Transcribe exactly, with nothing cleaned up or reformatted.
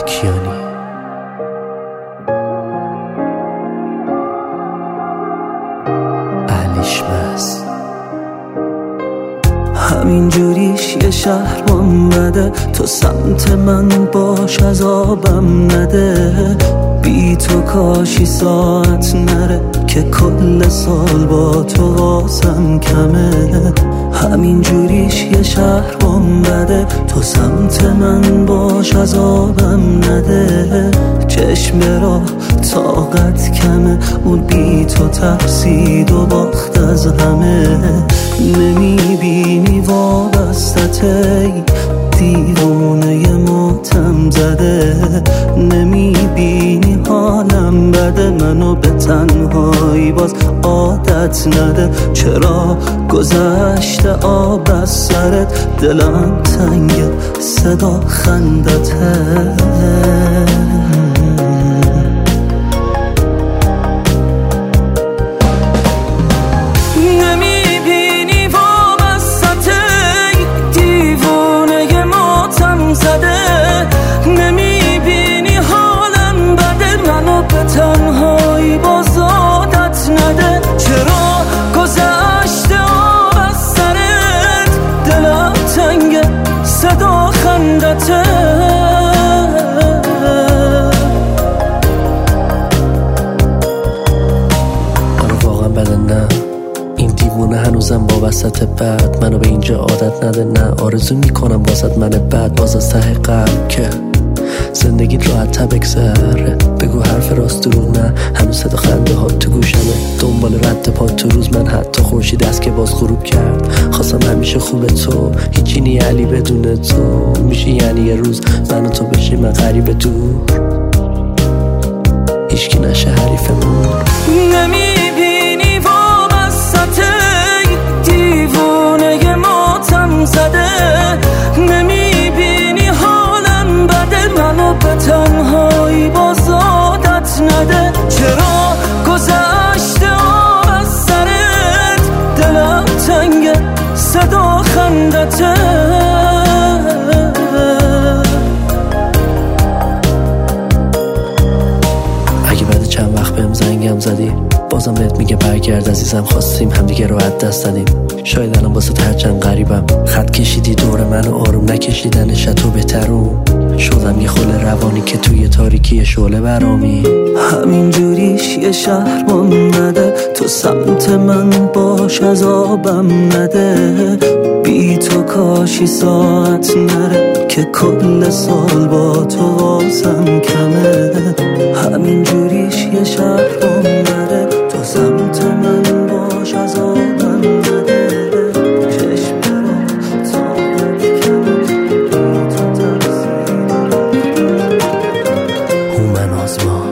کیانی. اهلیشمس همین جوریش یه شهر بده، تو سمت من باش عذابم نده. بی تو کاشی ساعت نره که کل سال با تو واسم کمه. همین جوریش یه شهر بده، تو سمت من باش عذابم نده. چشم را طاقت کمه، اون بی تو ترسید و باخت از همه. نمیبینی وابستته دیوونه ماتم زده، نمیبینی حالم بده، منو به تنهایی باز عادت نده. چرا گذشته آب از سرت، دلم تنگه صدا خندته. تنهایی باز عادت نده. چرا گذشته آب از سرت، دلم تنگه صدا خندته. منو واقعا بده نه، این دیوونه هنوزم با وسط بد. منو به اینجا عادت نده نه، آرزو میکنم واسط من بد. باز از ته قلب که زندگیت راحت تا بگذره. بگو حرف راست دروغ نه، هنوز صدا خنده ها تو گوشمه. دنبال رد پا تو روز من، حتی خورشید دست که باز غروب کرد. خواستم همیشه خوبه تو، هیچی نی علی بدون تو. میشه یعنی یه روز من و تو بشیم من غریب دور، هیچکی نشه حریفمون. نمیبینی وابسته دیوونه ماتم زده، نمیبینی حالم بده، منو به تنهایی باز عادت نده. چرا گذشته آب از سرت، دلم تنگه صدا خندته. اگه بعد چند وقت بهم زنگم زدی، بازم بهت میگه برگرد عزیزم. خواستیم همدیگه رو از دست دادیم، شاید الان واسه هرچند غریبم. خط کشیدی دور منو آروم نکشیدنش تو بهترون. شدم یه خل روانی که توی تاریکی شعله برامی. همین جوریش یه شهر بده، تو سمت من باش عذابم نده. بی تو کاشی ساعت نره که کل سال با تو واسم کمه. همین جوریش یه شهر بده، تو سمت من باش عذابم نده. چشم را طاقت کمه، بی تو ترسید. هومن آزما